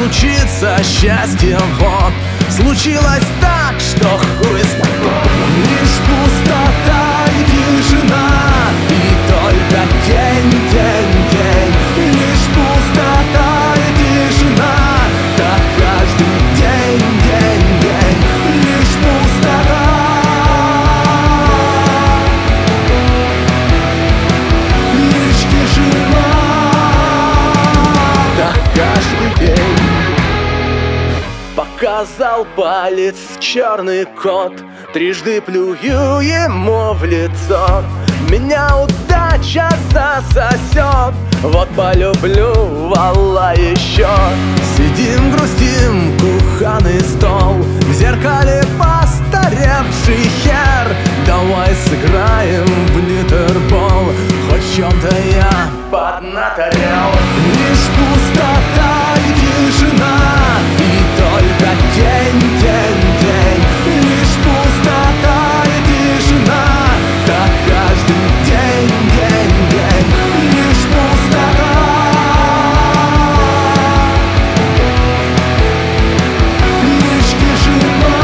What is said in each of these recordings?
случится счастье, вот. Случилось так, что хуй лишь пустота и тишина, и только день, день, день. Лишь пустота и тишина, так каждый день, день, день. Лишь пустота, лишь тишина, так каждый день. Показал палец черный кот, трижды плюю ему в лицо. Меня удача засосет, вот полюблю, валла, еще. Сидим, грустим, кухонный стол, в зеркале постаревший хер. Давай сыграем в литербол, хоть в чем-то я поднаторел. Лишь пустота и тишина, и только день, день, день. Лишь пустота и тишина, так каждый день, день, день. Лишь пустота, лишь тишина.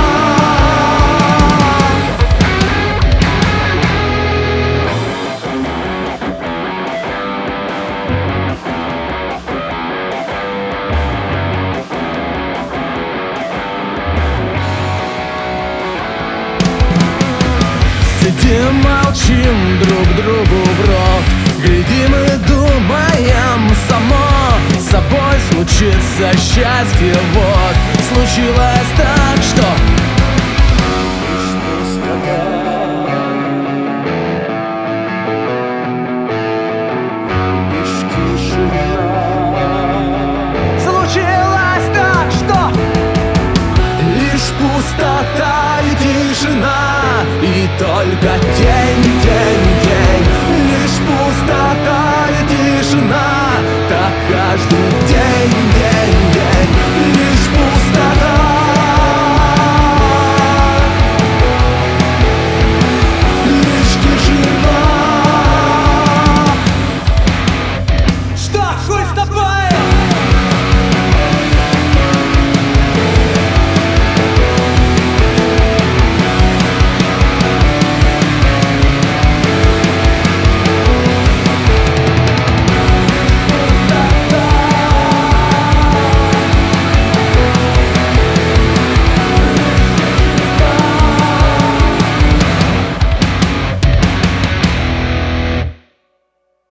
Сидим, молчим друг другу в рот, глядим и думаем, само собой случится счастье, вот. Случилось так, что лишь пустота, лишь тишина. Случилось так, что лишь пустота и тишина, и только день.